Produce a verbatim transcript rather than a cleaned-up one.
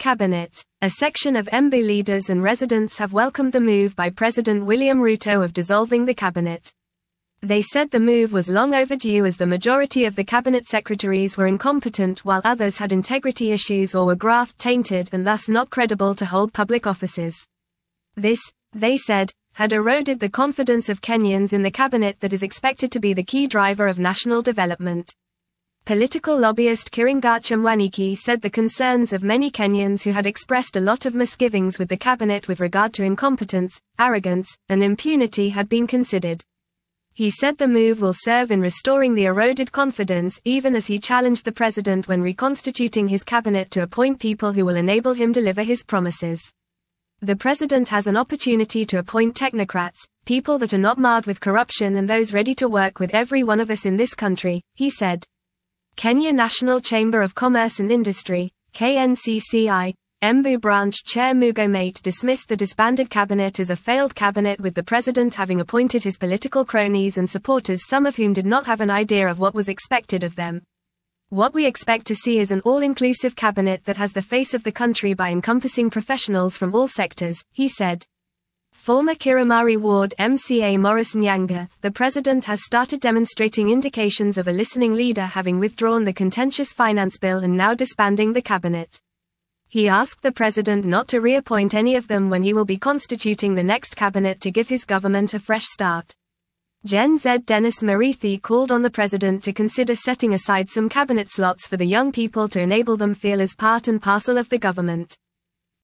cabinet. A section of Embu leaders and residents have welcomed the move by President William Ruto of dissolving the cabinet. They said the move was long overdue as the majority of the cabinet secretaries were incompetent while others had integrity issues or were graft-tainted and thus not credible to hold public offices. This, they said, had eroded the confidence of Kenyans in the cabinet that is expected to be the key driver of national development. Political lobbyist Kiringacha Mwaniki said the concerns of many Kenyans who had expressed a lot of misgivings with the cabinet with regard to incompetence, arrogance, and impunity had been considered. He said the move will serve in restoring the eroded confidence even as he challenged the president when reconstituting his cabinet to appoint people who will enable him deliver his promises. The president has an opportunity to appoint technocrats, people that are not marred with corruption and those ready to work with every one of us in this country, he said. Kenya National Chamber of Commerce and Industry, K N C C I, Embu Branch Chair Mugomate dismissed the disbanded cabinet as a failed cabinet with the president having appointed his political cronies and supporters, some of whom did not have an idea of what was expected of them. What we expect to see is an all-inclusive cabinet that has the face of the country by encompassing professionals from all sectors, he said. Former Kirimari Ward M C A Morris Nyanga, the president has started demonstrating indications of a listening leader, having withdrawn the contentious finance bill and now disbanding the cabinet. He asked the president not to reappoint any of them when he will be constituting the next cabinet to give his government a fresh start. Gen Z Dennis Marithi called on the president to consider setting aside some cabinet slots for the young people to enable them feel as part and parcel of the government.